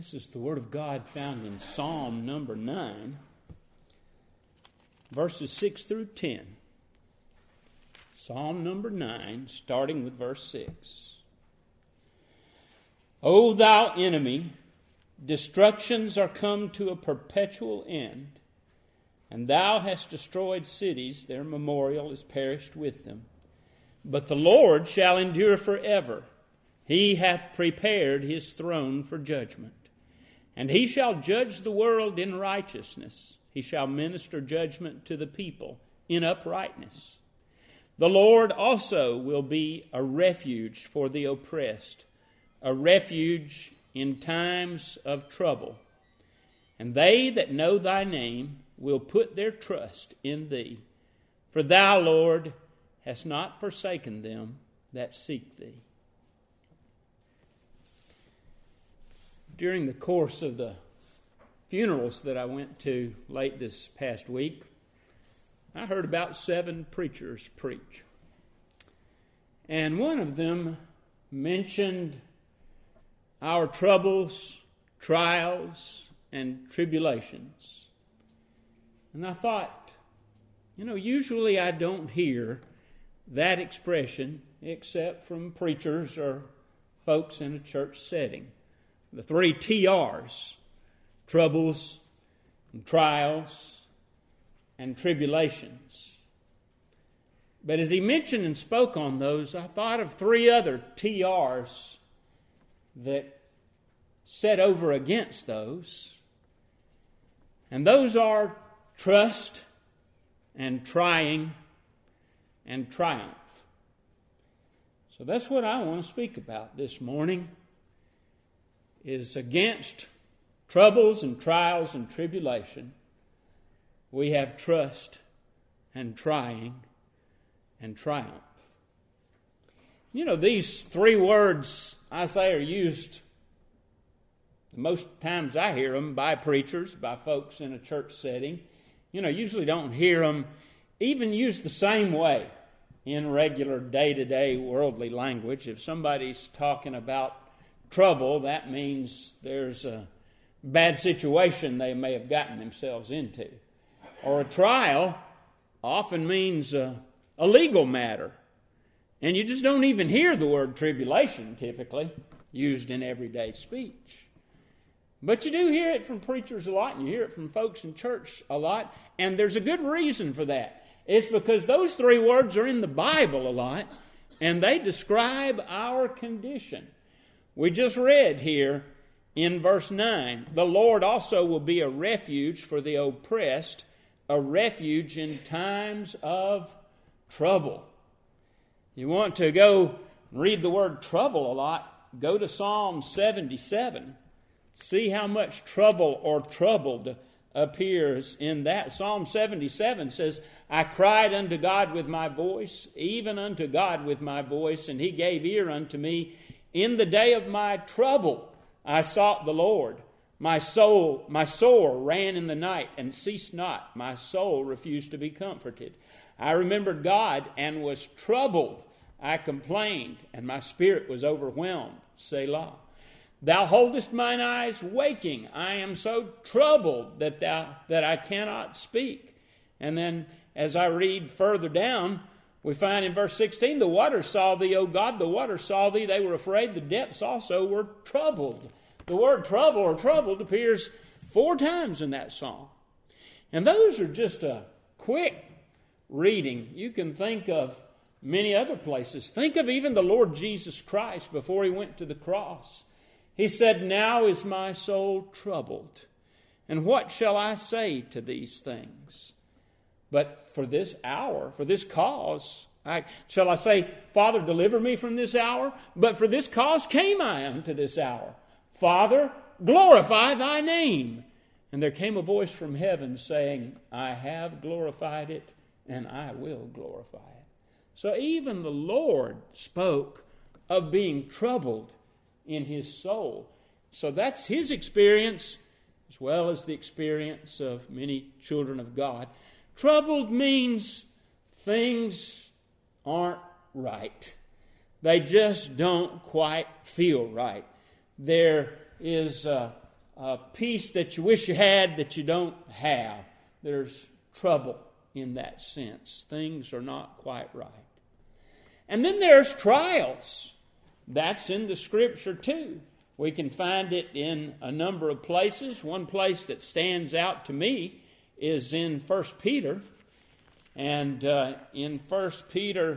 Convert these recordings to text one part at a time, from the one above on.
This is the Word of God found in Psalm number 9, verses 6 through 10. Psalm number 9, starting with verse 6. O thou enemy, destructions are come to a perpetual end, and thou hast destroyed cities, their memorial is perished with them. But the Lord shall endure forever. He hath prepared his throne for judgment. And he shall judge the world in righteousness. He shall minister judgment to the people in uprightness. The Lord also will be a refuge for the oppressed, a refuge in times of trouble. And they that know thy name will put their trust in thee. For thou, Lord, hast not forsaken them that seek thee. During the course of the funerals that I went to late this past week, I heard about 7 preachers preach. And one of them mentioned our troubles, trials, and tribulations. And I thought, usually I don't hear that expression except from preachers or folks in a church setting. The 3 TRs, troubles and trials and tribulations. But as he mentioned and spoke on those, I thought of 3 other TRs that set over against those. And those are trust and trying and triumph. So that's what I want to speak about this morning, is against troubles and trials and tribulation, we have trust and trying and triumph. These 3 words, I say, are used the most times I hear them by preachers, by folks in a church setting. Usually don't hear them even used the same way in regular day-to-day worldly language. If somebody's talking about trouble, that means there's a bad situation they may have gotten themselves into. Or a trial often means a legal matter. And you just don't even hear the word tribulation typically used in everyday speech. But you do hear it from preachers a lot, and you hear it from folks in church a lot, and there's a good reason for that. It's because those 3 words are in the Bible a lot, and they describe our condition. We just read here in verse 9, the Lord also will be a refuge for the oppressed, a refuge in times of trouble. You want to go read the word trouble a lot, go to Psalm 77. See how much trouble or troubled appears in that. Psalm 77 says, I cried unto God with my voice, even unto God with my voice, and he gave ear unto me. In the day of my trouble, I sought the Lord. My sore ran in the night and ceased not. My soul refused to be comforted. I remembered God and was troubled. I complained, and my spirit was overwhelmed. Selah. Thou holdest mine eyes waking. I am so troubled that I cannot speak. And then as I read further down, we find in verse 16, the waters saw thee, O God, the waters saw thee, they were afraid, the depths also were troubled. The word trouble or troubled appears 4 times in that psalm. And those are just a quick reading. You can think of many other places. Think of even the Lord Jesus Christ before he went to the cross. He said, now is my soul troubled. And what shall I say to these things? But for this hour, for this cause, shall I say, Father, deliver me from this hour? But for this cause came I unto this hour. Father, glorify thy name. And there came a voice from heaven saying, I have glorified it, and I will glorify it. So even the Lord spoke of being troubled in his soul. So that's his experience, as well as the experience of many children of God. Troubled means things aren't right. They just don't quite feel right. There is peace that you wish you had that you don't have. There's trouble in that sense. Things are not quite right. And then there's trials. That's in the Scripture too. We can find it in a number of places. One place that stands out to me is in 1 Peter. And in 1 Peter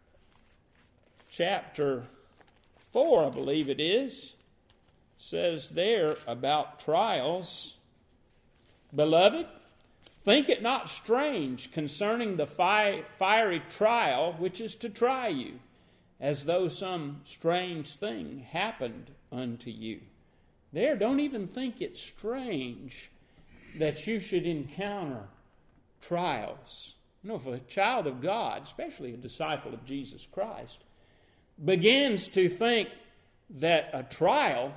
chapter 4, I believe it is, says there about trials, "Beloved, think it not strange concerning the fiery trial which is to try you, as though some strange thing happened unto you." There, don't even think it strange that you should encounter trials. You know, if a child of God, especially a disciple of Jesus Christ, begins to think that a trial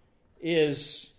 is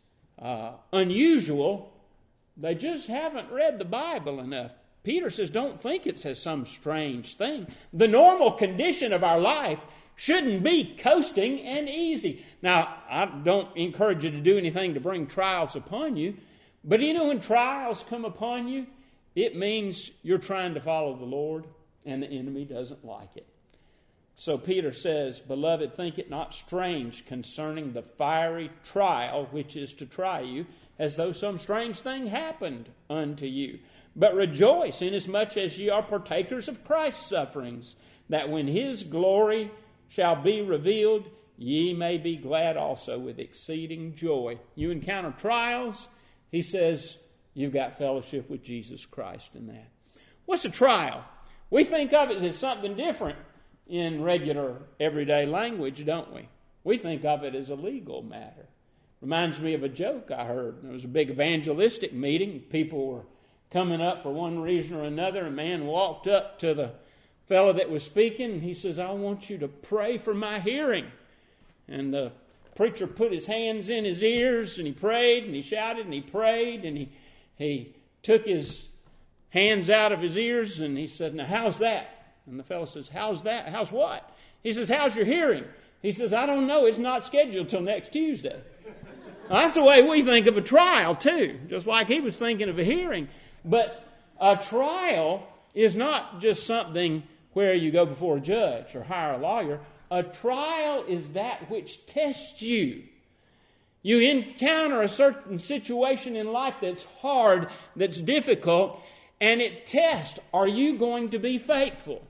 unusual, they just haven't read the Bible enough. Peter says, don't think it says some strange thing. The normal condition of our life shouldn't be coasting and easy. Now, I don't encourage you to do anything to bring trials upon you, but you know, when trials come upon you, it means you're trying to follow the Lord, and the enemy doesn't like it. So Peter says, "Beloved, think it not strange concerning the fiery trial which is to try you, as though some strange thing happened unto you. But rejoice, inasmuch as ye are partakers of Christ's sufferings, that when his glory shall be revealed, ye may be glad also with exceeding joy." You encounter trials, he says, you've got fellowship with Jesus Christ in that. What's a trial? We think of it as something different in regular, everyday language, don't we? We think of it as a legal matter. Reminds me of a joke I heard. There was a big evangelistic meeting. People were coming up for one reason or another. A man walked up to the fellow that was speaking, and he says, "I want you to pray for my hearing." And the preacher put his hands in his ears, and he prayed, and he shouted, and he prayed, and he took his hands out of his ears, and he said, "Now, how's that?" And the fellow says, "How's that? How's what?" He says, "How's your hearing?" He says, "I don't know. It's not scheduled till next Tuesday." Well, that's the way we think of a trial, too, just like he was thinking of a hearing. But a trial is not just something where you go before a judge or hire a lawyer. A trial is that which tests you. You encounter a certain situation in life that's hard, that's difficult, and it tests, are you going to be faithful?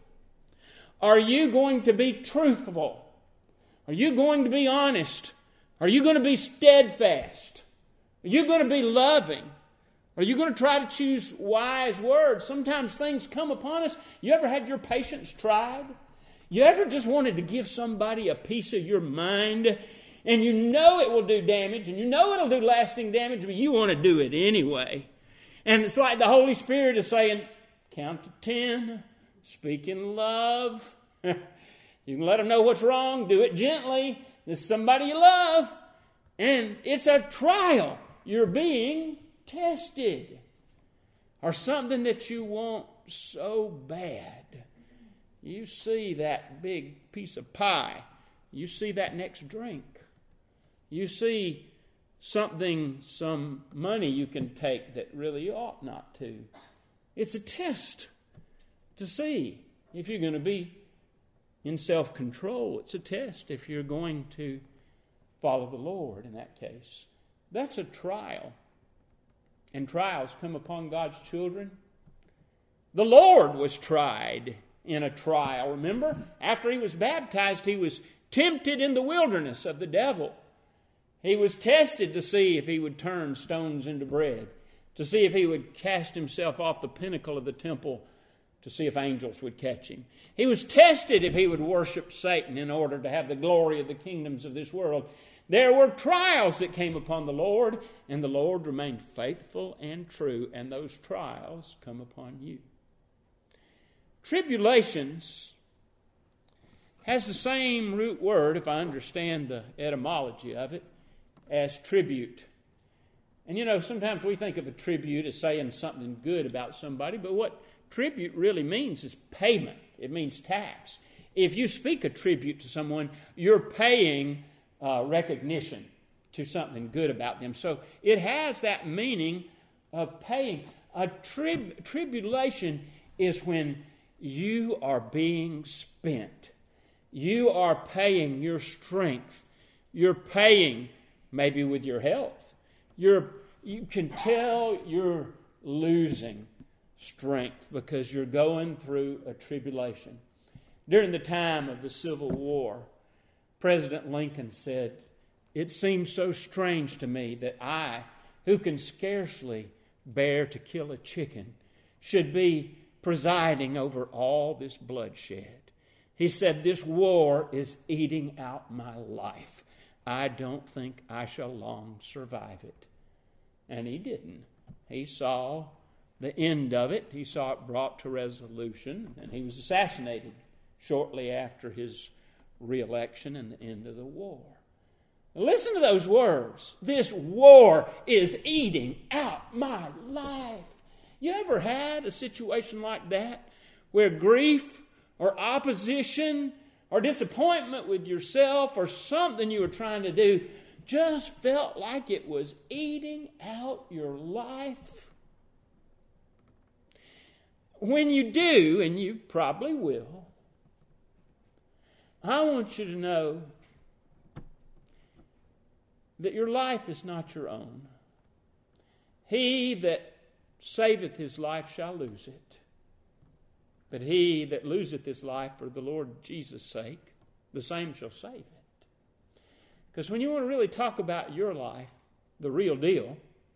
Are you going to be truthful? Are you going to be honest? Are you going to be steadfast? Are you going to be loving? Are you going to try to choose wise words? Sometimes things come upon us. You ever had your patience tried? You ever just wanted to give somebody a piece of your mind, and you know it will do damage, and you know it'll do lasting damage, but you want to do it anyway? And it's like the Holy Spirit is saying, count to 10, speak in love. You can let them know what's wrong, do it gently. This is somebody you love. And it's a trial. You're being tested. Or something that you want so bad. You see that big piece of pie. You see that next drink. You see something, some money you can take that really you ought not to. It's a test to see if you're going to be in self-control. It's a test if you're going to follow the Lord in that case. That's a trial. And trials come upon God's children. The Lord was tried in a trial. Remember? After he was baptized, he was tempted in the wilderness of the devil. He was tested to see if he would turn stones into bread, to see if he would cast himself off the pinnacle of the temple, to see if angels would catch him. He was tested if he would worship Satan in order to have the glory of the kingdoms of this world. There were trials that came upon the Lord, and the Lord remained faithful and true, and those trials come upon you. Tribulations has the same root word, if I understand the etymology of it, as tribute. And you know, sometimes we think of a tribute as saying something good about somebody, but what tribute really means is payment. It means tax. If you speak a tribute to someone, you're paying recognition. to something good about them. So it has that meaning of paying. A tribulation is when you are being spent. You are paying your strength. You're paying maybe with your health. You can tell you're losing strength because you're going through a tribulation. During the time of the Civil War, President Lincoln said, "It seems so strange to me that I, who can scarcely bear to kill a chicken, should be presiding over all this bloodshed." He said, "This war is eating out my life. I don't think I shall long survive it." And he didn't. He saw the end of it. He saw it brought to resolution, and he was assassinated shortly after his re-election and the end of the war. Listen to those words. This war is eating out my life. You ever had a situation like that where grief or opposition or disappointment with yourself or something you were trying to do just felt like it was eating out your life? When you do, and you probably will, I want you to know that your life is not your own. He that saveth his life shall lose it. But he that loseth his life for the Lord Jesus' sake, the same shall save it. Because when you want to really talk about your life, the real deal,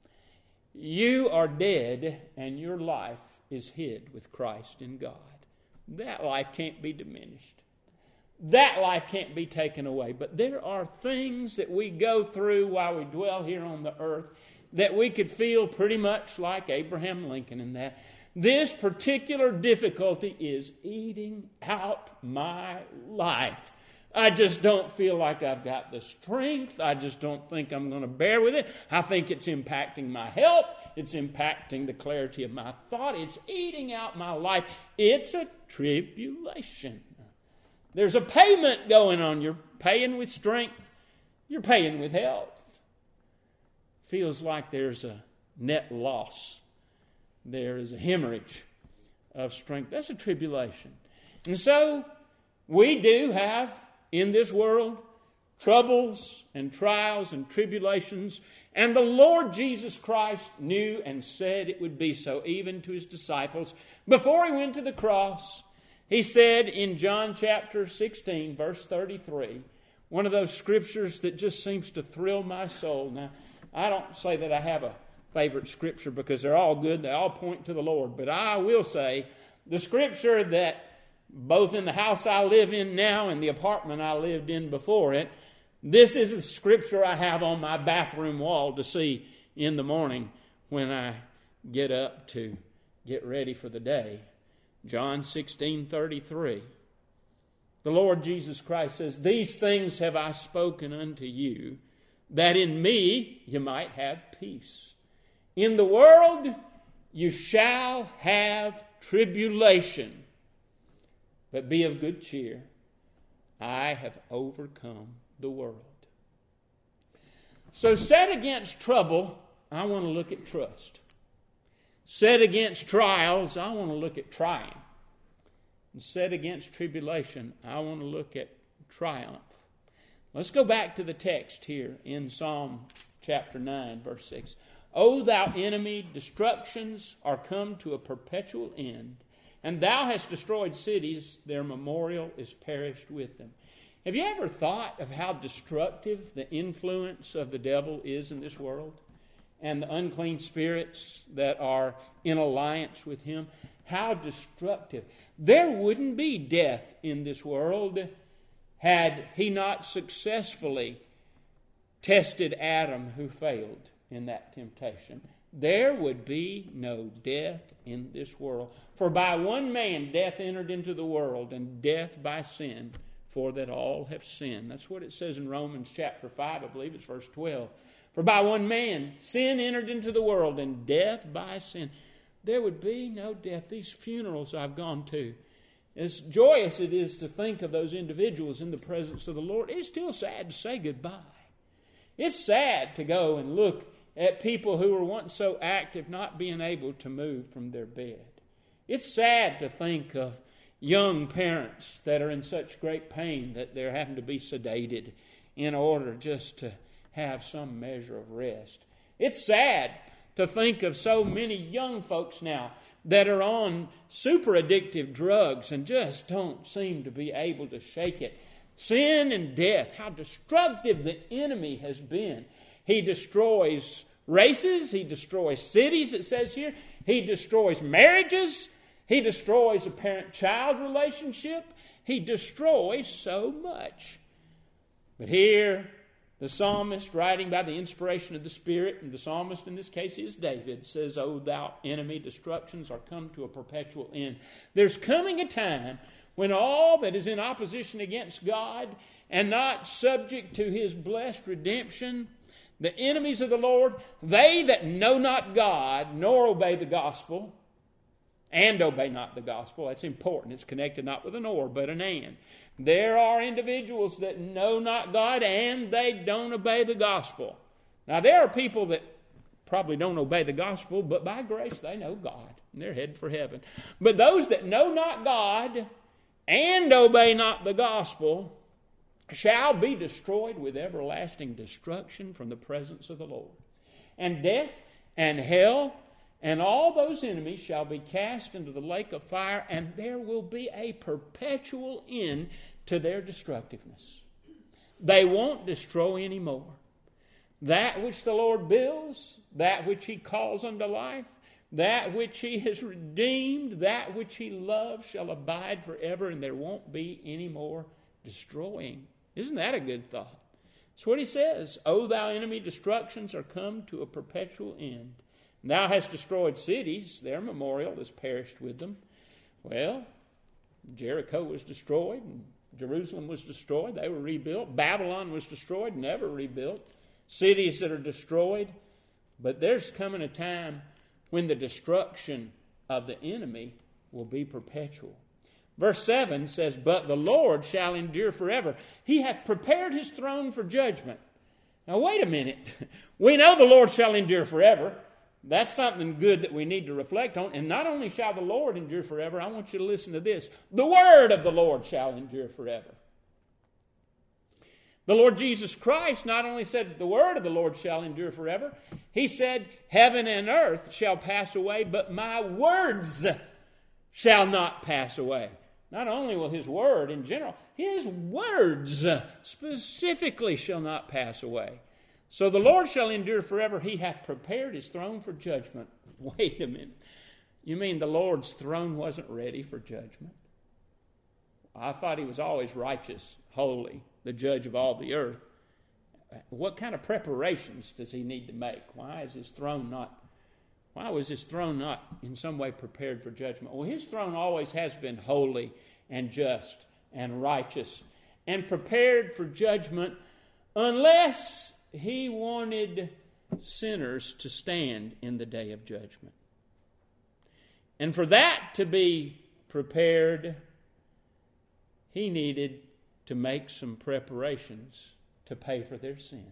you are dead and your life is hid with Christ in God. That life can't be diminished. That life can't be taken away. But there are things that we go through while we dwell here on the earth that we could feel pretty much like Abraham Lincoln in that. This particular difficulty is eating out my life. I just don't feel like I've got the strength. I just don't think I'm going to bear with it. I think it's impacting my health. It's impacting the clarity of my thought. It's eating out my life. It's a tribulation. There's a payment going on. You're paying with strength. You're paying with health. Feels like there's a net loss. There is a hemorrhage of strength. That's a tribulation. And so we do have in this world troubles and trials and tribulations. And the Lord Jesus Christ knew and said it would be so, even to his disciples. Before he went to the cross, he said in John chapter 16, verse 33, one of those scriptures that just seems to thrill my soul. Now, I don't say that I have a favorite scripture because they're all good. They all point to the Lord. But I will say the scripture that both in the house I live in now and the apartment I lived in before it, this is the scripture I have on my bathroom wall to see in the morning when I get up to get ready for the day. John 16:33. The Lord Jesus Christ says, "These things have I spoken unto you, that in me you might have peace. In the world you shall have tribulation, but be of good cheer. I have overcome the world." So set against trouble, I want to look at trust. Set against trials, I want to look at trying. And set against tribulation, I want to look at triumph. Let's go back to the text here in Psalm chapter 9, verse 6. "O thou enemy, destructions are come to a perpetual end, and thou hast destroyed cities, their memorial is perished with them." Have you ever thought of how destructive the influence of the devil is in this world? And the unclean spirits that are in alliance with him? How destructive. There wouldn't be death in this world had he not successfully tested Adam, who failed in that temptation. There would be no death in this world. For by one man death entered into the world, and death by sin, for that all have sinned. That's what it says in Romans chapter 5, I believe it's verse 12. For by one man sin entered into the world, and death by sin. There would be no death. These funerals I've gone to, as joyous it is to think of those individuals in the presence of the Lord, it's still sad to say goodbye. It's sad to go and look at people who were once so active not being able to move from their bed. It's sad to think of young parents that are in such great pain that they're having to be sedated in order just to have some measure of rest. It's sad to think of so many young folks now that are on super addictive drugs and just don't seem to be able to shake it. Sin and death, how destructive the enemy has been. He destroys races, he destroys cities, it says here. He destroys marriages. He destroys a parent-child relationship. He destroys so much. But here, the psalmist, writing by the inspiration of the Spirit, and the psalmist in this case is David, says, O thou enemy, destructions are come to a perpetual end. There's coming a time when all that is in opposition against God and not subject to His blessed redemption, the enemies of the Lord, they that know not God, nor obey the gospel, and obey not the gospel. That's important. It's connected not with an or, but an and. There are individuals that know not God and they don't obey the gospel. Now, there are people that probably don't obey the gospel, but by grace they know God, and they're headed for heaven. But those that know not God and obey not the gospel shall be destroyed with everlasting destruction from the presence of the Lord. And death and hell and all those enemies shall be cast into the lake of fire, and there will be a perpetual end to their destructiveness. They won't destroy anymore. That which the Lord builds, that which He calls unto life, that which He has redeemed, that which He loves shall abide forever, and there won't be any more destroying. Isn't that a good thought? That's what He says. O thou enemy, destructions are come to a perpetual end. Thou hast destroyed cities, their memorial has perished with them. Well, Jericho was destroyed, and Jerusalem was destroyed. They were rebuilt. Babylon was destroyed, never rebuilt. Cities that are destroyed. But there's coming a time when the destruction of the enemy will be perpetual. Verse 7 says, But the Lord shall endure forever. He hath prepared His throne for judgment. Now wait a minute. We know the Lord shall endure forever. That's something good that we need to reflect on. And not only shall the Lord endure forever, I want you to listen to this. The word of the Lord shall endure forever. The Lord Jesus Christ not only said that the word of the Lord shall endure forever, He said, Heaven and earth shall pass away, but my words shall not pass away. Not only will His word in general, His words specifically shall not pass away. So the Lord shall endure forever. He hath prepared His throne for judgment. Wait a minute. You mean the Lord's throne wasn't ready for judgment? I thought He was always righteous, holy, the judge of all the earth. What kind of preparations does He need to make? Why was His throne not in some way prepared for judgment? Well, His throne always has been holy and just and righteous and prepared for judgment unless He wanted sinners to stand in the day of judgment. And for that to be prepared, He needed to make some preparations to pay for their sins.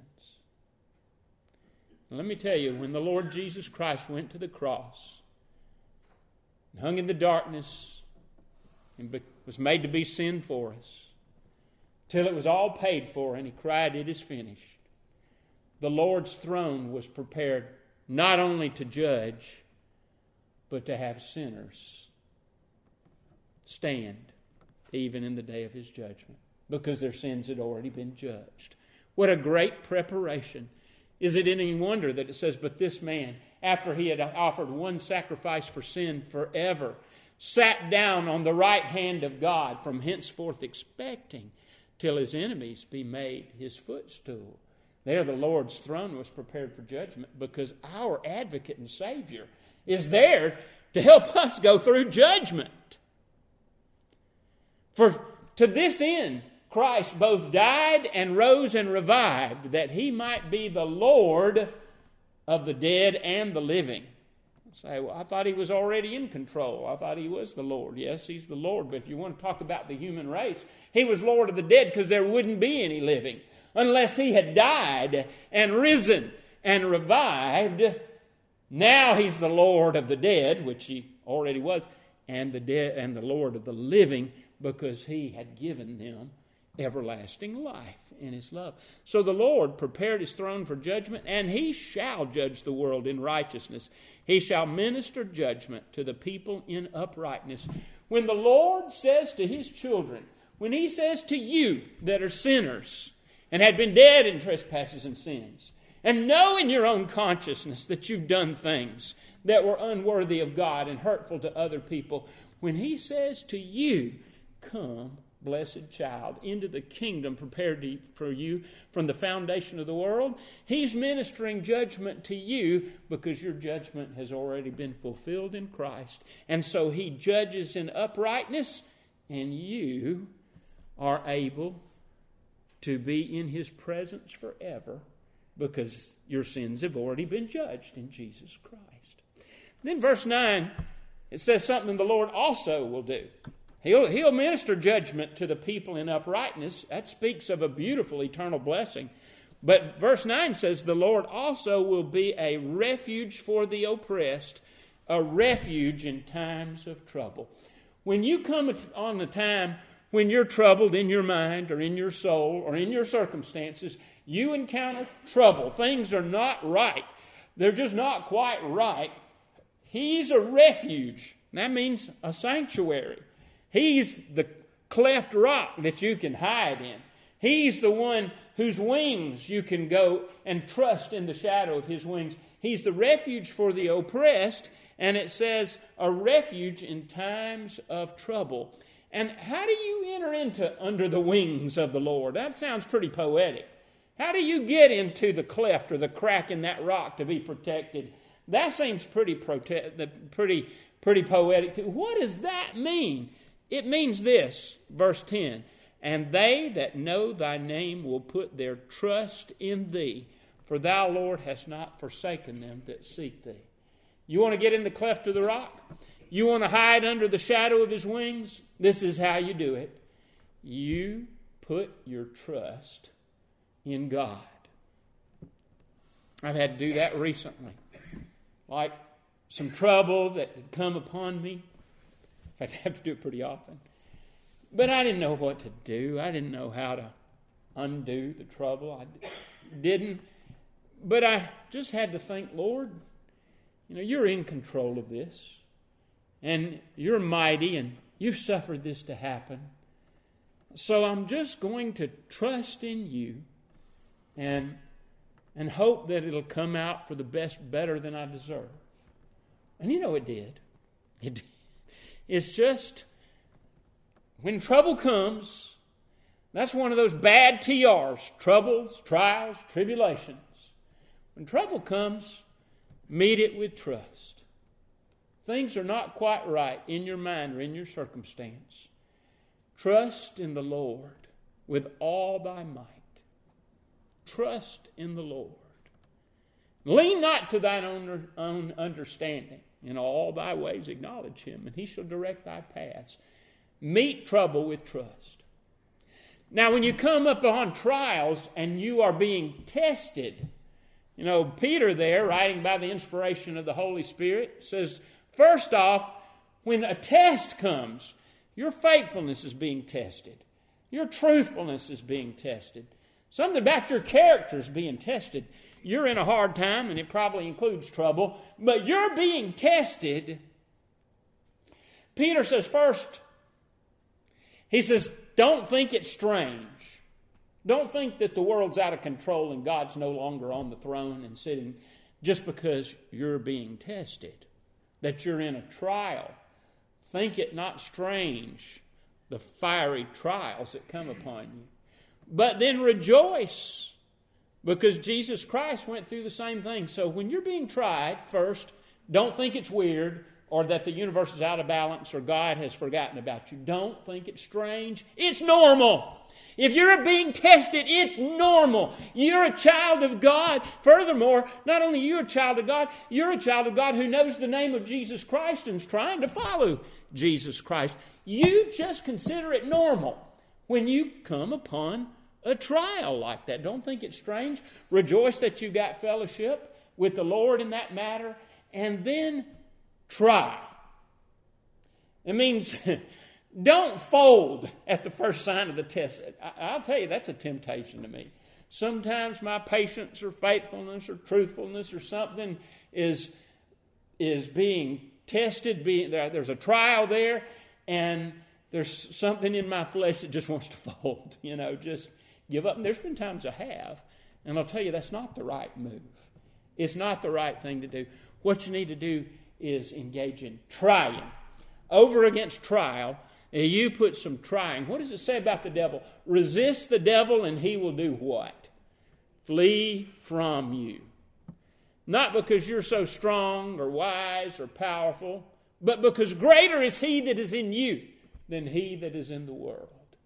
And let me tell you, when the Lord Jesus Christ went to the cross and hung in the darkness and was made to be sin for us, till it was all paid for and He cried, It is finished. The Lord's throne was prepared not only to judge, but to have sinners stand even in the day of His judgment, because their sins had already been judged. What a great preparation. Is it any wonder that it says, But this man, after he had offered one sacrifice for sin forever, sat down on the right hand of God, from henceforth expecting till His enemies be made His footstool. There the Lord's throne was prepared for judgment, because our advocate and Savior is there to help us go through judgment. For to this end, Christ both died and rose and revived, that He might be the Lord of the dead and the living. You say, well, I thought He was already in control. I thought He was the Lord. Yes, He's the Lord, but if you want to talk about the human race, He was Lord of the dead because there wouldn't be any living. unless he had died and risen and revived. Now he's the Lord of the dead, which he already was, and the dead and the Lord of the living, because he had given them everlasting life in his love. So the Lord prepared his throne for judgment, and he shall judge the world in righteousness. He shall minister judgment to the people in uprightness. When the Lord says to his children, when he says to you that are sinners and had been dead in trespasses and sins, and know in your own consciousness that you've done things that were unworthy of God and hurtful to other people, when he says to you, come, blessed child, into the kingdom prepared for you from the foundation of the world, he's ministering judgment to you because your judgment has already been fulfilled in Christ. And so he judges in uprightness, and you are able to be in his presence forever because your sins have already been judged in Jesus Christ. Then verse 9, it says something the Lord also will do. He'll minister judgment to the people in uprightness. That speaks of a beautiful eternal blessing. But verse 9 says, the Lord also will be a refuge for the oppressed, a refuge in times of trouble. When you come on a time when you're troubled in your mind or in your soul or in your circumstances, you encounter trouble. Things are not right. They're just not quite right. He's a refuge. That means a sanctuary. He's the cleft rock that you can hide in. He's the one whose wings you can go and trust in the shadow of his wings. He's the refuge for the oppressed, and it says a refuge in times of trouble. And how do you enter into under the wings of the Lord? That sounds pretty poetic. How do you get into the cleft or the crack in that rock to be protected? That seems pretty poetic too. What does that mean? It means this, verse 10, and they that know thy name will put their trust in thee, for thou, Lord, hast not forsaken them that seek thee. You want to get in the cleft of the rock? You want to hide under the shadow of his wings? This is how you do it. You put your trust in God. I've had to do that recently. Like some trouble that had come upon me. In fact, I have to do it pretty often. But I didn't know what to do. I didn't know how to undo the trouble. I didn't. But I just had to think, Lord, you're in control of this. And you're mighty, and you've suffered this to happen. So I'm just going to trust in you and hope that it'll come out for the best, better than I deserve. And it did. It did. It's just, when trouble comes, that's one of those bad TRs, troubles, trials, tribulations. When trouble comes, meet it with trust. Things are not quite right in your mind or in your circumstance. Trust in the Lord with all thy might. Trust in the Lord. Lean not to thine own understanding. In all thy ways acknowledge him, and he shall direct thy paths. Meet trouble with trust. Now, when you come up on trials and you are being tested, Peter there, writing by the inspiration of the Holy Spirit, says, first off, when a test comes, your faithfulness is being tested. Your truthfulness is being tested. Something about your character is being tested. You're in a hard time, and it probably includes trouble, but you're being tested. Peter says first, he says, don't think it's strange. Don't think that the world's out of control and God's no longer on the throne and sitting just because you're being tested, that you're in a trial. Think it not strange, the fiery trials that come upon you. But then rejoice, because Jesus Christ went through the same thing. So when you're being tried, first, don't think it's weird or that the universe is out of balance or God has forgotten about you. Don't think it's strange. It's normal. If you're being tested, it's normal. You're a child of God. Furthermore, not only you're a child of God, you're a child of God who knows the name of Jesus Christ and is trying to follow Jesus Christ. You just consider it normal when you come upon a trial like that. Don't think it's strange. Rejoice that you got fellowship with the Lord in that matter, and then try. It means don't fold at the first sign of the test. I'll tell you, that's a temptation to me. Sometimes my patience or faithfulness or truthfulness or something is being tested. There's a trial there, and there's something in my flesh that just wants to fold, just give up. And there's been times I have, and I'll tell you, that's not the right move. It's not the right thing to do. What you need to do is engage in trying. Over against trial, you put some trying. What does it say about the devil? Resist the devil and he will do what? Flee from you. Not because you're so strong or wise or powerful, but because greater is he that is in you than he that is in the world.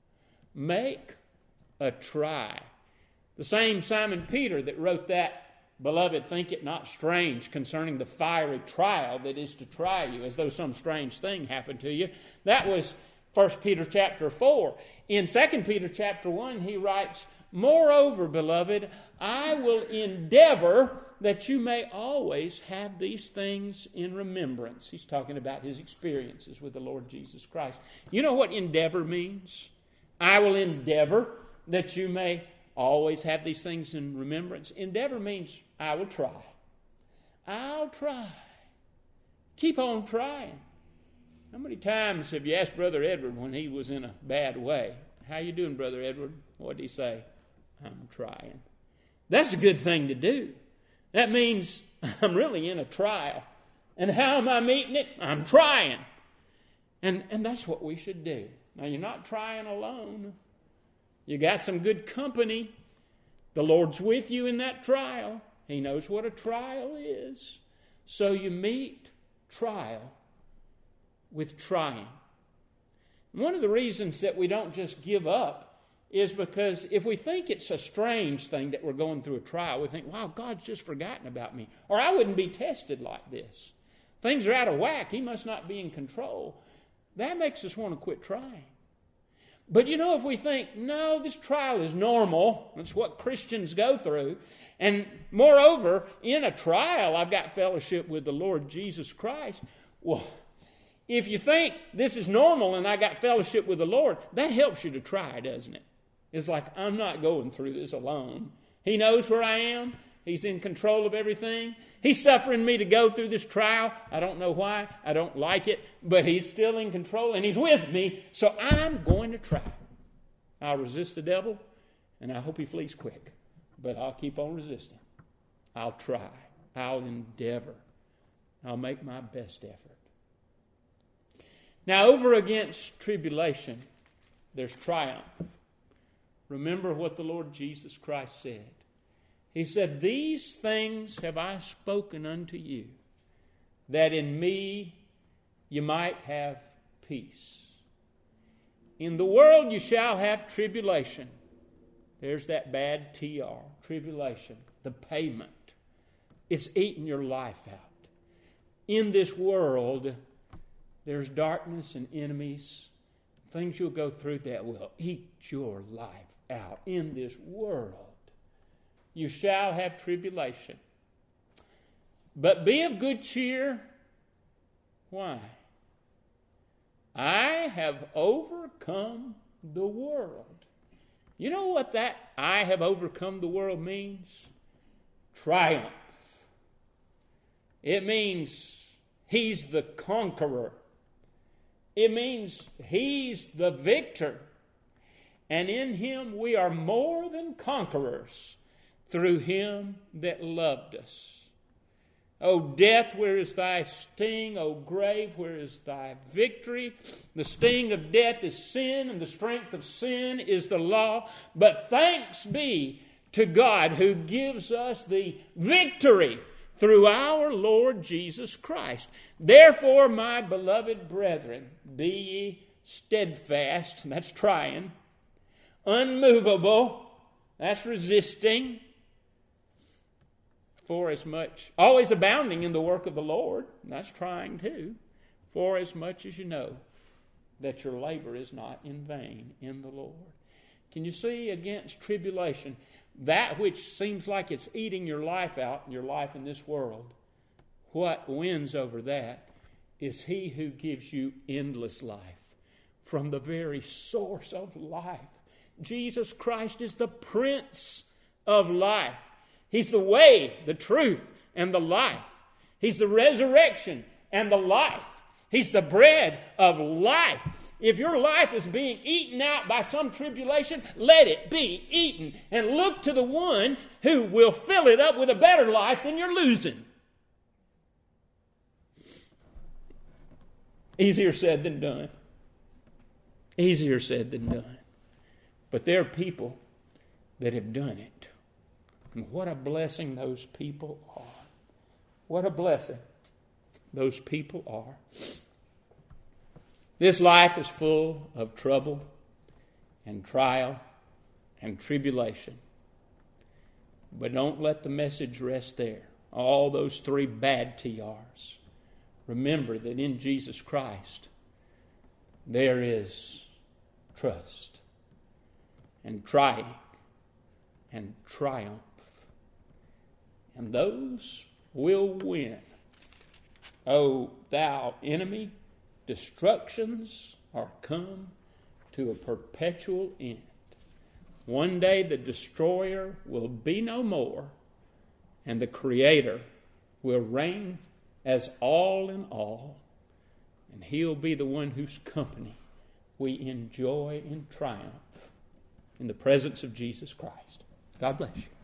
Make a try. The same Simon Peter that wrote that, "Beloved, think it not strange concerning the fiery trial that is to try you, as though some strange thing happened to you." That was 1 Peter chapter 4. In 2 Peter chapter 1, he writes, "Moreover, beloved, I will endeavor that you may always have these things in remembrance." He's talking about his experiences with the Lord Jesus Christ. You know what endeavor means? I will endeavor that you may always have these things in remembrance. Endeavor means I will try. I'll try. Keep on trying. How many times have you asked Brother Edward when he was in a bad way, "How you doing, Brother Edward?" What did he say? "I'm trying." That's a good thing to do. That means I'm really in a trial. And how am I meeting it? I'm trying. And that's what we should do. Now, you're not trying alone. You got some good company. The Lord's with you in that trial. He knows what a trial is. So you meet trial with trying. One of the reasons that we don't just give up is because if we think it's a strange thing that we're going through a trial, we think, wow, God's just forgotten about me. Or I wouldn't be tested like this. Things are out of whack. He must not be in control. That makes us want to quit trying. But if we think, no, this trial is normal. That's what Christians go through. And moreover, in a trial, I've got fellowship with the Lord Jesus Christ. Well, if you think this is normal and I got fellowship with the Lord, that helps you to try, doesn't it? It's like, I'm not going through this alone. He knows where I am. He's in control of everything. He's suffering me to go through this trial. I don't know why. I don't like it. But He's still in control and He's with me. So I'm going to try. I'll resist the devil and I hope he flees quick. But I'll keep on resisting. I'll try. I'll endeavor. I'll make my best effort. Now, over against tribulation, there's triumph. Remember what the Lord Jesus Christ said. He said, "These things have I spoken unto you, that in me you might have peace. In the world you shall have tribulation." There's that bad TR, tribulation, the payment. It's eating your life out. In this world, there's darkness and enemies, things you'll go through that will eat your life out. In this world, you shall have tribulation. But be of good cheer. Why? I have overcome the world. You know what that "I have overcome the world" means? Triumph. It means He's the conqueror. It means He's the victor. And in Him we are more than conquerors through Him that loved us. O death, where is thy sting? O grave, where is thy victory? The sting of death is sin, and the strength of sin is the law. But thanks be to God who gives us the victory through our Lord Jesus Christ. Therefore, my beloved brethren, be ye steadfast, that's trying, unmovable, that's resisting, for as much, always abounding in the work of the Lord, that's trying too, for as much as you know that your labor is not in vain in the Lord. Can you see against tribulation, that which seems like it's eating your life out, your life in this world, what wins over that is He who gives you endless life from the very source of life. Jesus Christ is the Prince of life. He's the way, the truth, and the life. He's the resurrection and the life. He's the bread of life. If your life is being eaten out by some tribulation, let it be eaten. And look to the one who will fill it up with a better life than you're losing. Easier said than done. Easier said than done. But there are people that have done it. And what a blessing those people are. What a blessing those people are. This life is full of trouble and trial and tribulation. But don't let the message rest there. All those three bad TRs. Remember that in Jesus Christ there is trust and trying and triumph. And those will win. O thou enemy, destructions are come to a perpetual end. One day the destroyer will be no more, and the Creator will reign as all in all, and He'll be the one whose company we enjoy in triumph in the presence of Jesus Christ. God bless you.